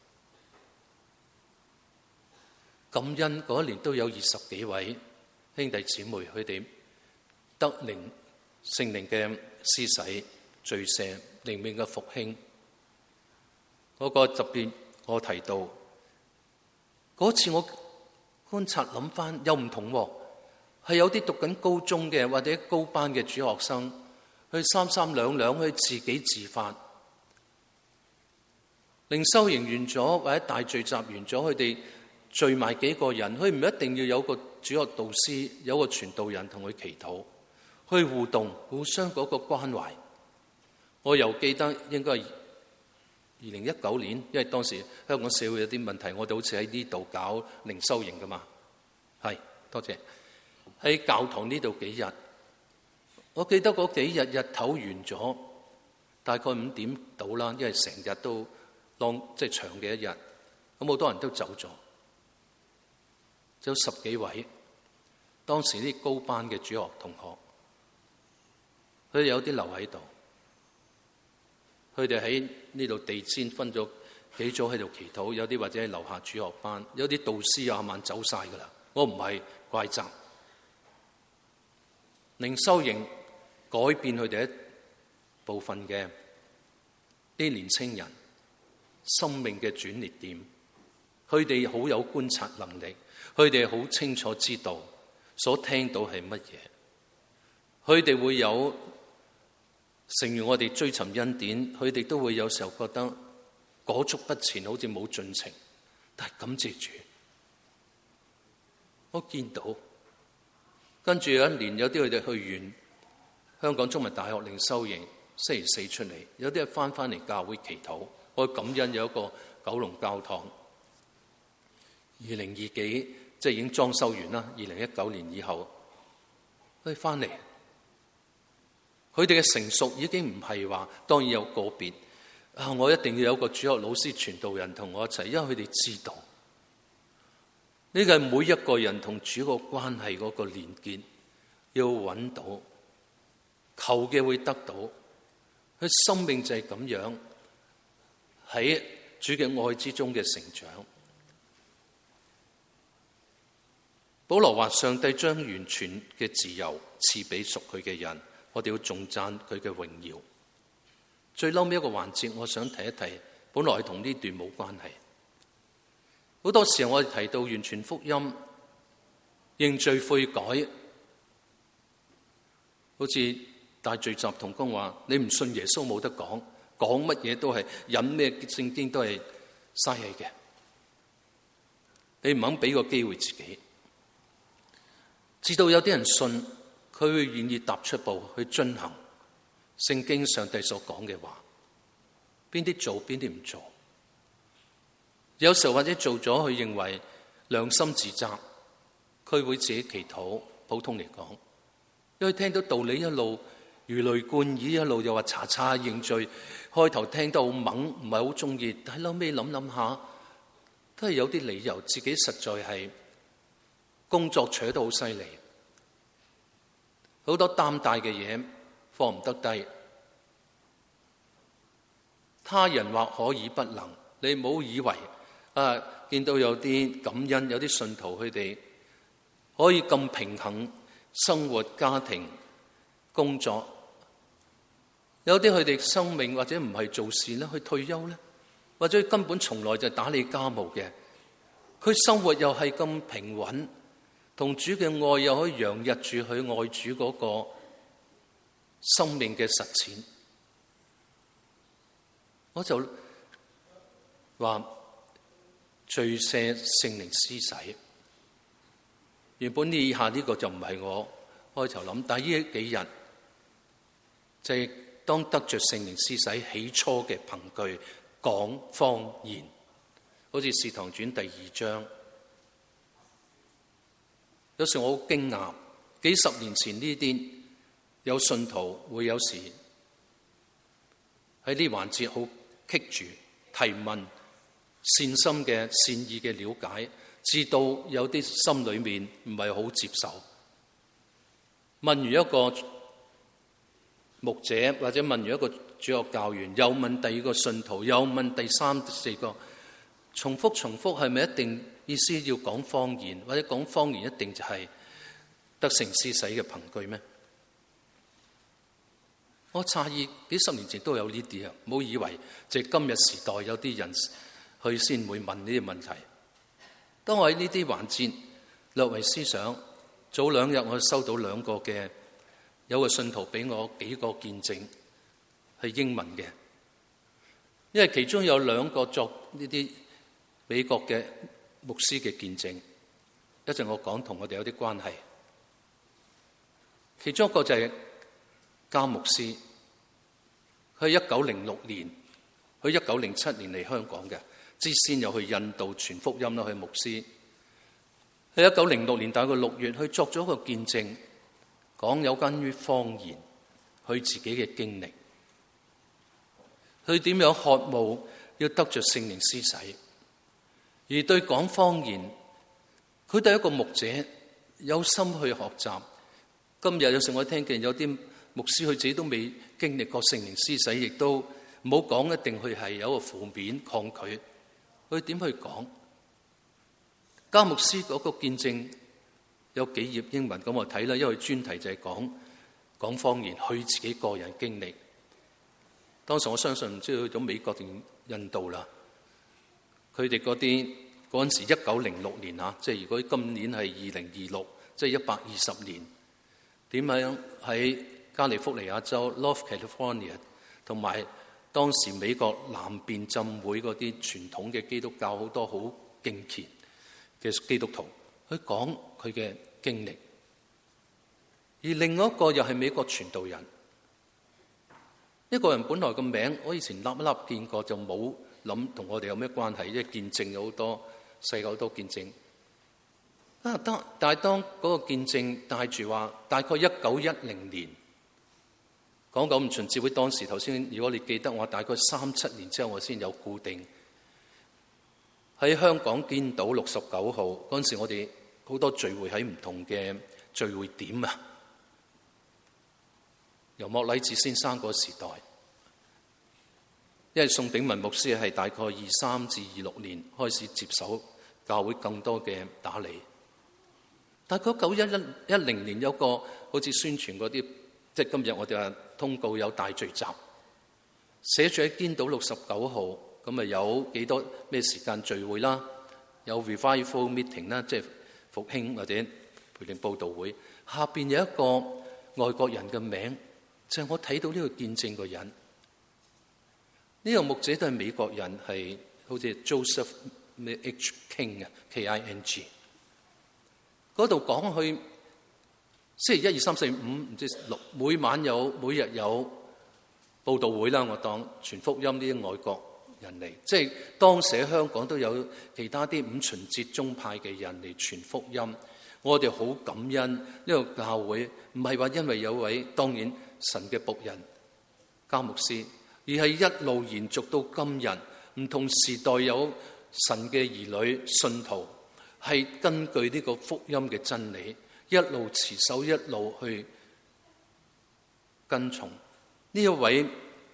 S1: 感恩嗰一年都有20幾位兄弟姊妹，佢哋得聖靈嘅施洗、罪赦、靈命嘅復興。嗰個特別我提到嗰次，我觀察諗翻又唔同喎，係有啲讀緊高中嘅或者高班嘅主學生，佢三兩去自己自發，靈修營完咗或者大聚集完咗，佢哋聚埋幾個人，佢唔一定要有個主學導師，有個傳道人同佢祈禱，去互動，互相嗰個關懷。我又記得應該係2019年，因為當時香港社會有啲問題，我哋好似喺呢度搞靈修營噶嘛。係，多謝。喺教堂呢度幾日，我記得嗰幾日日頭完咗，大概5點到啦，因為成日都即係長嘅一日，咁好多人都走咗。有10幾位，當時啲高班嘅主學同學，佢哋有啲留喺度，佢哋喺呢度地氈分咗幾組喺度祈禱，有啲或者係樓下主學班，有啲導師晚走晒噶啦。我唔係怪責，靈修營改變佢哋一部分嘅啲年青人生命嘅轉捩點。 佢哋好有觀察能力，佢哋好清楚知道所聽到係乜嘢，佢哋會有正如我哋追尋恩典，佢哋都會有時候覺得裹足不前，好似冇進程。但係感謝主，我見到跟住有一年，有啲佢哋去完香港中文大學靈修營，星期四出嚟，有啲係翻嚟教會祈禱。我感恩有一個九龍教堂，2020即係已經裝修完啦。2019年以後，佢翻嚟，佢哋嘅成熟已經唔係話，當然有個別我一定要有個主學老師、傳道人同我一齊，因為佢哋知道呢個係每一個人同主個關係嗰個連結，要揾到，求嘅會得到，佢生命就係咁樣喺主嘅愛之中嘅成長。保羅話：上帝將完全嘅自由賜俾屬佢嘅人，我哋要頌讚佢嘅榮耀。最後尾一個環節，我想提一提，本來同呢段冇關係。好多時候我哋提到完全福音、認罪悔改，好似大聚集同工話：你唔信耶穌冇得講，講乜嘢都係引咩聖經都係嘥氣嘅。你唔肯俾個機會自己，直到有啲人信，佢會願意踏出步去遵行聖經上帝所講嘅話，邊啲做邊啲唔做。有時候或者做咗，佢認為良心自責，佢會自己祈禱。普通嚟講，因為聽到道理一路如雷貫耳，一路又話查查認罪，開頭聽得好猛，唔係好中意，但係後尾諗諗下，都係有啲理由，自己實在係工作取得好犀利，好多擔大嘅嘢放唔得低。他人或可以不能，你唔好以為見到有啲感恩，有啲信徒佢哋可以咁平衡生活、家庭、工作，有啲佢哋生命或者唔係做事咧，去退休咧，或者根本從來就打理家務嘅，佢生活又係咁平穩，同主嘅愛又可以洋溢住佢愛主嗰個生命嘅實踐。我就話罪赦聖靈施洗，原本呢以下呢個就唔係我開頭諗，但係呢幾日就係當得着聖靈施洗起初嘅憑據講方言，好似《使徒行傳》第2章。有時我好驚訝，幾十年前呢啲有信徒會有時喺呢環節好棘住提問，善心嘅善意嘅了解，至到有啲心裏面唔係好接受。問完一個牧者或者問完一個主學教員，又問第二個信徒，又問第三、第四個，重複係咪一定意思要講方言，或者講方言一定就係得聖施洗嘅憑據咩？我詫異幾十年前都有呢啲啊，唔好以為就係今日時代有啲人去先會問呢啲問題。當我喺呢啲環節略為思想，早2日我收到2個嘅有個信徒俾我幾個見證係英文嘅，因為其中有2個作呢啲美國嘅牧師嘅見證，一陣我講同我哋有啲關係。其中一個就係加牧師，佢係1906年，佢1907年嚟香港嘅，之先又去印度傳福音啦，佢牧師。喺1906年大概6月，佢作咗個見證，講有關於方言，佢自己嘅經歷，佢點樣渴慕要得着聖靈施洗，而對講方言，佢對一個牧者有心去學習。今日有時我聽見有啲牧師佢自己都未經歷過聖靈施洗，亦都唔好講一定佢係有個負面抗拒，佢點去講？加牧師嗰個見證有幾頁英文，咁我睇啦，因為專題就係講方言，佢自己個人經歷。當時我相信唔知去到美國定印度啦，佢哋嗰啲嗰陣時1906年啊，即係如果今年係2026，即係120年，點樣喺加利福尼亞州 North California 同埋當時美國南邊浸會嗰啲傳統嘅基督教好多好敬虔嘅基督徒去講佢嘅經歷，而另外一個又係美國傳道人，一個人本來個名我以前粒粒見過，就冇諗同我哋有咩關係，因為見證有好多世界好多見證。但係當嗰個見證帶住話，大概1910年，港九五旬節會當時頭先，如果你記得我大概37年之後，我先有固定喺香港堅道69號嗰陣時，我哋好多聚會喺唔同嘅聚會點啊。由莫禮治先生嗰個時代，因為宋炳文牧師係大概23至26年開始接手教會更多嘅打理。大概1910年有個好似宣傳嗰啲，即係今日我哋話通告有大聚集，寫住喺堅道69號，咁啊有幾多咩時間聚會啦，有 revival meeting 啦，即係復興或者培靈佈道會。下邊有一個外國人嘅名，就係我睇到呢個見證個人，呢個牧者都係美國人，係好似 Joseph H. King 啊 King。嗰度講去星期1、2、3、4、5唔知6，每日有佈道會啦。我當傳福音呢啲外國人嚟，即係當時喺香港都有其他啲五旬節宗派嘅人嚟傳福音。我哋好感恩呢個教會，唔係話因為有位當然神嘅僕人加牧師，而係一路延續到今日，唔同時代有神嘅兒女信徒。係根據呢個福音嘅真理，一路持守，一路去跟從。呢一位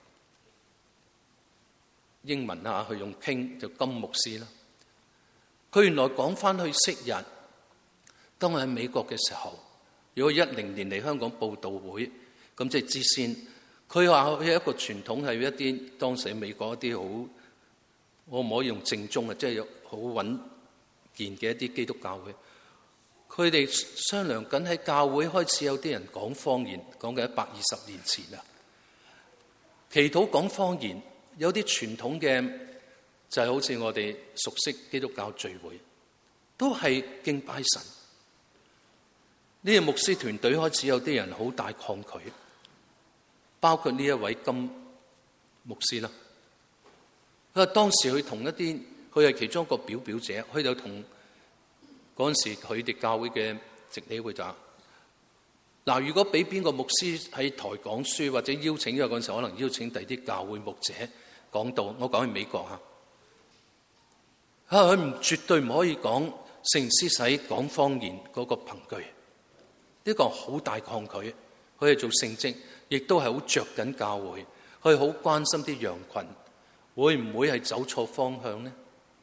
S1: 英文啊，佢用King就金牧師啦。佢原來講翻去昔日，當我喺美國嘅時候，如果10年嚟香港佈道會，咁即係之先。佢話佢有一個傳統係一啲當時美國一啲好，我唔可以用正宗啊，即係有好穩嘅一啲基督教會，佢哋商量緊喺教會開始有啲人講方言，講緊120年前啦。祈禱講方言，有啲傳統嘅就係好似我哋熟悉基督教聚會，都係敬拜神。呢個牧師團隊開始有啲人好大抗拒，包括呢一位金牧師啦。佢話當時佢同一啲。佢係其中一個表者，佢就同嗰陣時佢哋教會嘅直理會就話：嗱，如果俾邊個牧師喺台講書，或者邀請，因為嗰陣時可能邀請第啲教會牧者講道，我講喺美國嚇，佢絕對唔可以講聖施洗講方言嗰個憑據，呢個好大抗拒。佢係做聖職，亦都係好着緊教會，佢好關心啲羊群，會唔會係走錯方向呢？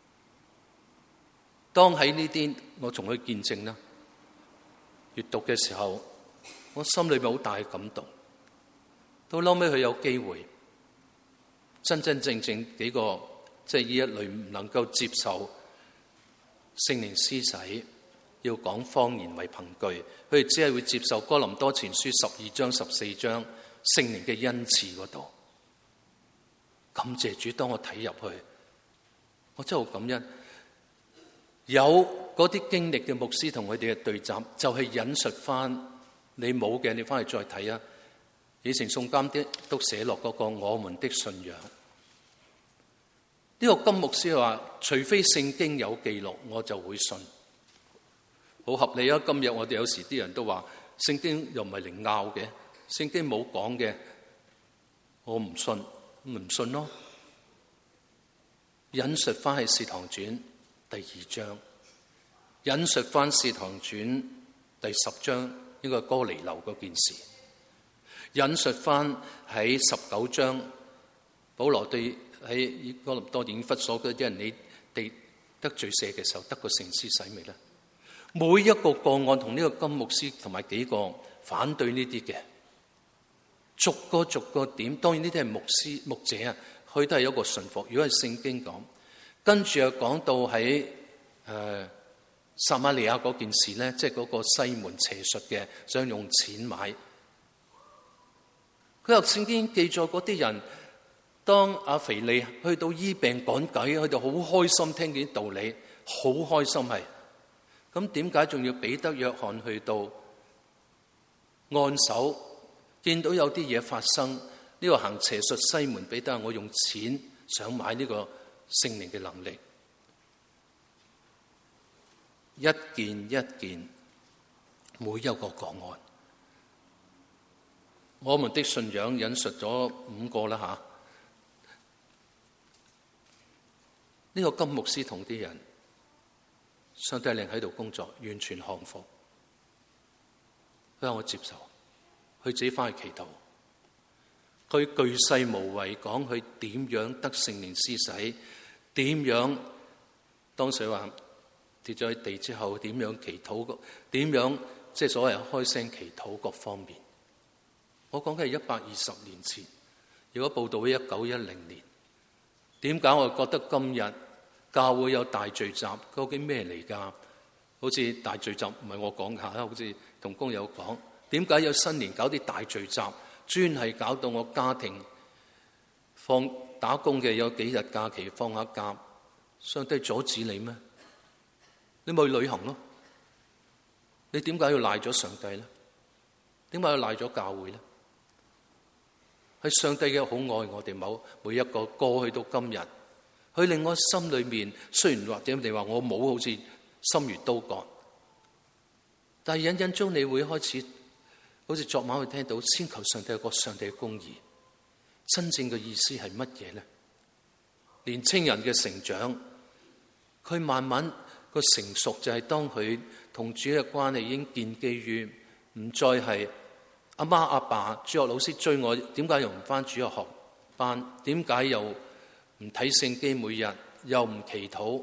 S1: 當喺呢啲我從佢見證啦，閱讀嘅時候，我心裏面好大嘅感動。到後尾佢有機會，真正幾個即係呢一類唔能夠接受聖靈施洗，要講方言為憑據，佢哋只係會接受哥林多前書12章14章聖靈嘅恩賜嗰度。感謝主，當我睇入去，我真係好感恩。有嗰啲經歷嘅牧師同佢哋嘅對談，就係引述翻你冇嘅，你翻去再睇啊。以前宋監都寫落嗰個我們的信仰。呢個金牧師話：除非聖經有記錄，我就會信。好合理啊！今日我哋有時啲人都話聖經又唔係靈拗嘅，聖經冇講嘅，我唔信，唔信咯。引述翻係《使徒行傳》第2章，引述翻《使徒行傳》第10章，呢個哥尼流嗰件事，引述翻喺19章，保羅對喺哥林多以弗所嗰啲人，你哋得罪赦嘅時候，得個聖施洗未咧？每一個個案同呢個金牧師同埋幾個反對呢啲嘅，逐個點。當然呢啲係牧者啊，佢都係有一個順服。如果係聖經講，跟住又講到喺撒瑪利亞嗰件事咧，即係嗰個西門邪術嘅，想用錢買。佢話聖經記載嗰啲人，當阿腓利去到醫病趕鬼，佢哋好開心聽見道理，好開心係。咁點解仲要彼得、約翰去到按手，見到有啲嘢發生？呢個行邪術西門彼得，我用錢想買呢個聖靈嘅能力。一件一件，每一個個案，我們的信仰引述咗5個啦吓。呢個金牧師同啲人，上帝靈喺度工作，完全降服。佢話我接受，佢自己翻去祈禱。佢巨細無遺講佢點樣得聖靈施洗，點樣當時話跌咗喺地之後點樣祈禱，點樣即係所謂開聲祈禱各方面。我講嘅係120年前，如果報道喺1910年，點解我覺得今日教會有大聚集？究竟咩嚟㗎？好似大聚集唔係我講下，好似同工友講，點解有新年搞啲大聚集？專係搞到我家庭放打工嘅有幾日假期放下假，上帝阻止你咩？你咪去旅行咯。你點解要賴咗上帝咧？點解要賴咗教會咧？係上帝嘅好愛我哋每一個過去到今日，佢令我心裏面雖然或者你話我冇好似心如刀割，但係隱隱中你會開始。好似昨晚我聽到，先求上帝有個上帝嘅公義，真正嘅意思係乜嘢咧？年青人嘅成長，佢慢慢個成熟就係當佢同主嘅關係已經建基於唔再係阿媽阿爸主學老師追我，點解又唔返主學班？點解又唔睇聖經每日，又唔祈禱？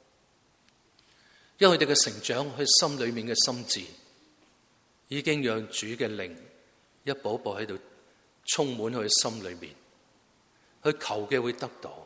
S1: 因為佢哋嘅成長，佢心裏面嘅心智已經讓主嘅靈一步步喺度充滿佢心裏面，佢求嘅會得到。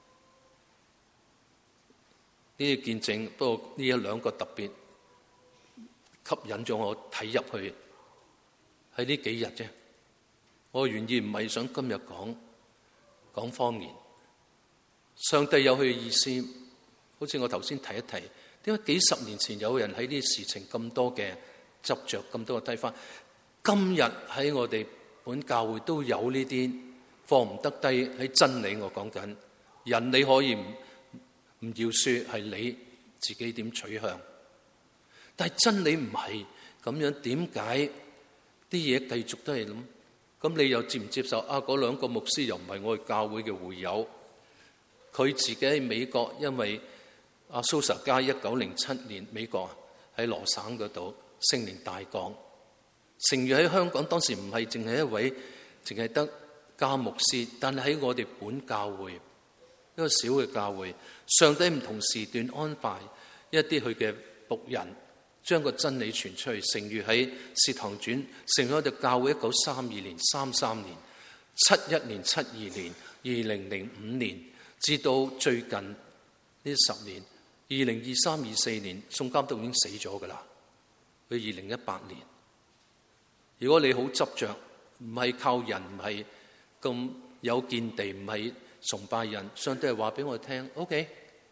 S1: 呢啲見證，不過呢1-2個特別吸引咗我睇入去，喺呢幾日啫。我願意唔係想今日講方言，上帝有佢嘅意思。好似我頭先提一提，點解幾十年前有人喺呢啲事情咁多嘅執着，咁多嘅睇法，今日喺我哋本教會都有呢啲放唔得低喺真理。我講緊人，你可以唔要說係你自己點取向，但係真理唔係咁樣。點解啲嘢繼續都係咁？咁你又接唔接受啊？嗰2個牧師又唔係我哋教會嘅會友，佢自己喺美國，因為阿蘇薩加1907年美國喺羅省嗰度聖靈大降，成員喺香港當時唔係淨係一位，淨係得加牧師，但係喺我哋本教會一個小嘅教會，上帝唔同時段安排一啲佢嘅僕人，將個真理傳出去。成員喺《使徒行傳》成咗隻教會1932年、33年、71年、72年、2005年，至到最近呢10年，2023、24年，宋監督已經死咗噶啦。佢2018年，如果你好執着，唔係靠人，唔係咁有見地，唔係崇拜人，上帝係話俾我聽 ，OK，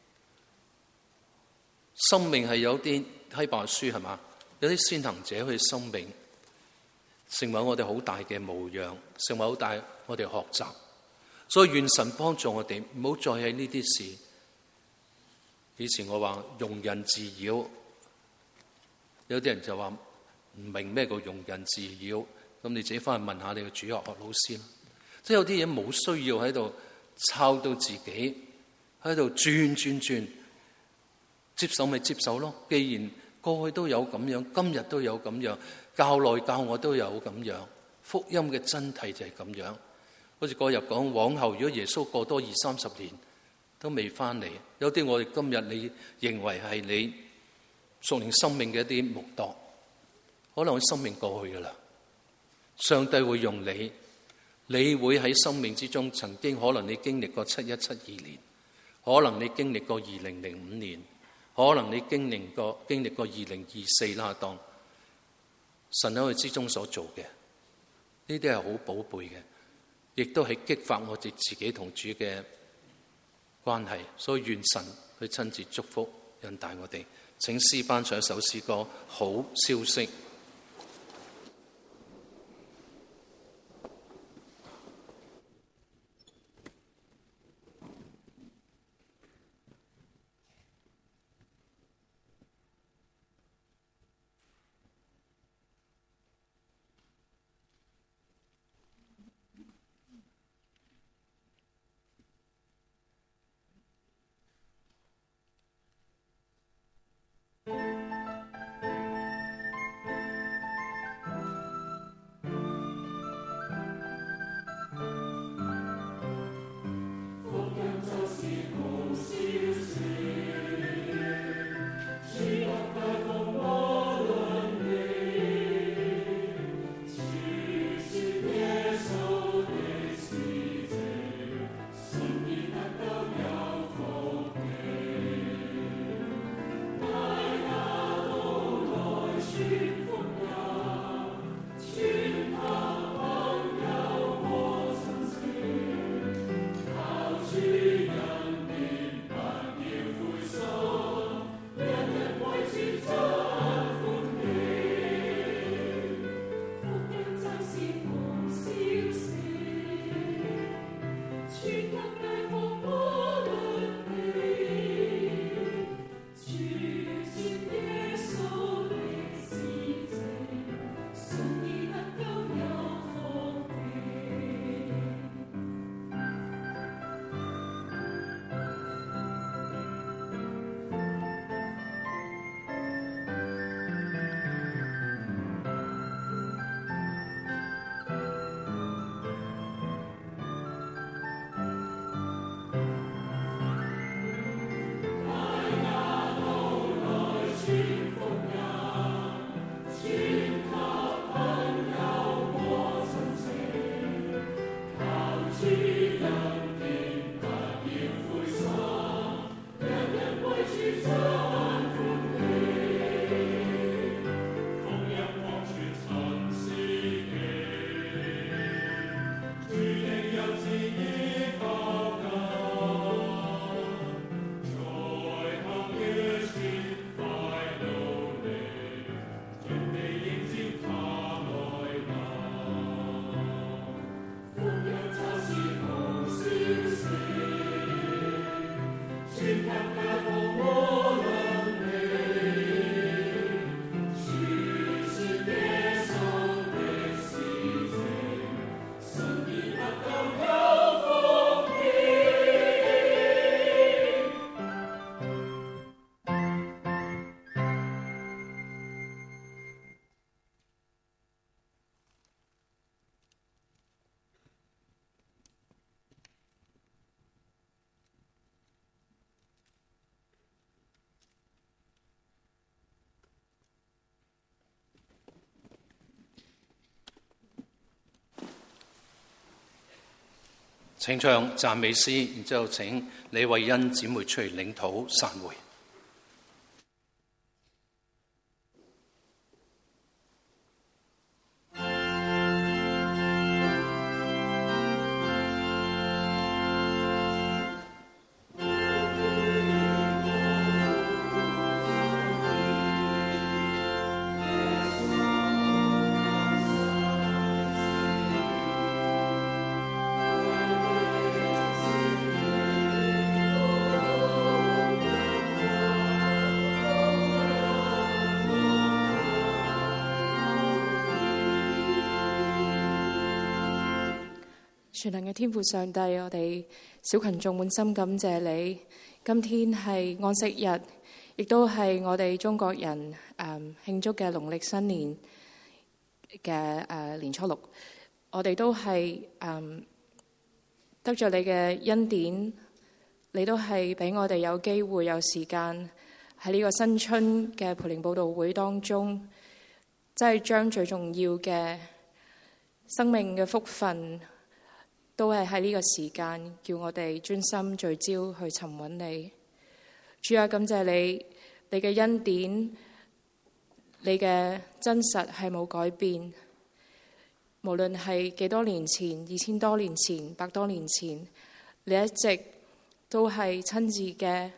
S1: 生命係有啲希伯來書係嘛，有啲先行者去生命，成為我哋好大嘅模樣，成為好大我哋學習。所以願神幫助我哋，唔好再喺呢啲事。以前我話庸人自擾。有啲人就話唔明咩叫庸人自擾，咁你自己翻去問下你嘅主日學老師啦。即係有啲嘢冇需要喺度抄到自己喺度轉，接受咪接受咯。既然過去都有咁樣，今日都有咁樣，教內教我都有咁樣，福音嘅真諦就係咁樣。好似嗰日講，往後如果耶穌過多20-30年都未翻嚟，有啲我哋今日你認為係你屬靈生命嘅一啲目度，可能佢生命過去噶啦。上帝會用你，你會喺生命之中曾經可能你經歷過71、72年，可能你經歷過2005年， 可能你經歷過2024啦，當神喺我哋之中所做嘅，呢啲係好寶貝嘅，亦都係激發我哋自己同主嘅關係。所以願神去親自祝福引帶我哋。請詩班唱一首詩歌《好消息》。請唱讚美詩，然之後請李慧欣姊妹出嚟領禱散會。
S2: 全能嘅天父上帝，我哋小群眾滿心感謝你。今天係安息日，亦都係我哋中國人慶祝嘅農曆新年嘅年初六。我哋都係得咗你嘅恩典，你都係俾我哋有機會有時間喺呢個新春嘅培靈佈道會當中，真係將最重要嘅生命嘅福分，都係喺呢個時間叫我哋專心聚焦去尋揾你。主啊，感謝你你嘅恩典，你嘅真實係冇改變。無論係幾多年前、2000多年前、100多年前，你一直都係親自嘅、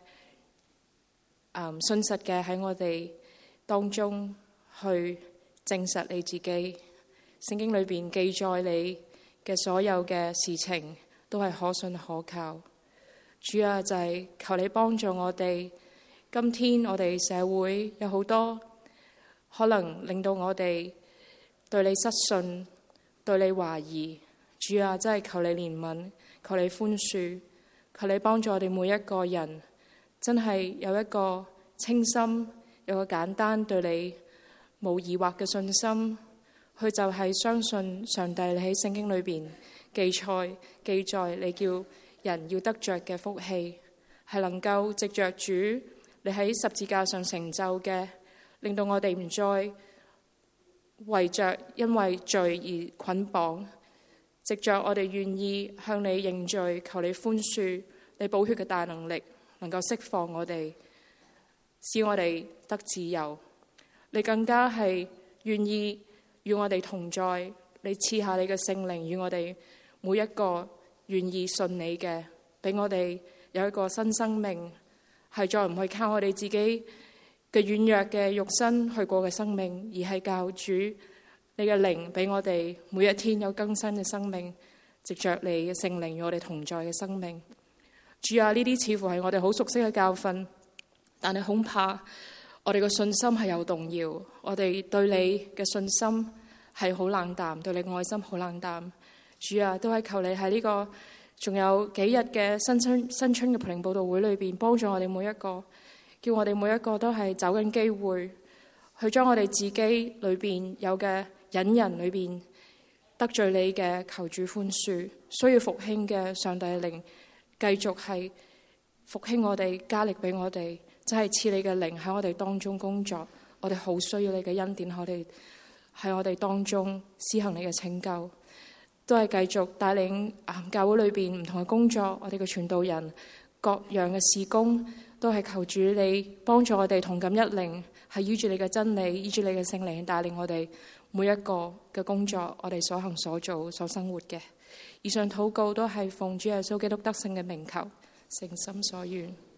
S2: 信實嘅喺我哋當中去證實你自己。聖經裏邊記載你嘅所有嘅事情都係可信可靠。主啊，就係求你幫助我哋。今天我哋社會有好多可能令到我哋對你失信，對你懷疑。主啊，真係求你憐憫，求你寬恕，求你幫助我哋每一個人，真係有一個清心，有個簡單對你冇疑惑嘅信心。佢就係相信上帝，你喺聖經裏邊記載你叫人要得着嘅福氣，係能夠藉着主你喺十字架上成就嘅，令到我哋唔再為着因為罪而捆綁。藉着我哋願意向你認罪，求你寬恕，你寶血嘅大能力能夠釋放我哋，使我哋得自由。你更加係願意與我哋同在，你賜下你嘅聖靈與我哋每一個願意信你嘅，俾我哋有一個新生命，係再唔去靠我哋自己嘅軟弱嘅肉身去過嘅生命，而係教主你嘅靈俾我哋每一天有更新嘅生命，藉着你嘅聖靈與我哋同在嘅生命。主啊，呢啲似乎係我哋好熟悉嘅教訓，但係恐怕我哋嘅信心係有動搖，我哋對你嘅信心係好冷淡，對你嘅愛心好冷淡。主啊，都係求你喺呢個仲有幾日嘅新春嘅培靈佈道會裏邊，幫助我哋每一個，叫我哋每一個都係走緊機會，去將我哋自己裏邊有嘅隱忍裏邊得罪你嘅，求主寬恕。需要復興嘅上帝嘅靈繼續係復興我哋，加力俾我哋，就係賜你嘅靈喺我哋當中工作。我哋好需要你嘅恩典，我哋喺我哋當中施行你嘅拯救，都係繼續帶領教會裏邊唔同嘅工作。我哋嘅傳道人各樣嘅事工，都係求主你幫助我哋同感一靈，係依住你嘅真理，依住你嘅聖靈帶領我哋每一個嘅工作，我哋所行所做所生活嘅。以上禱告都係奉主耶穌基督得勝嘅名求，誠心所願。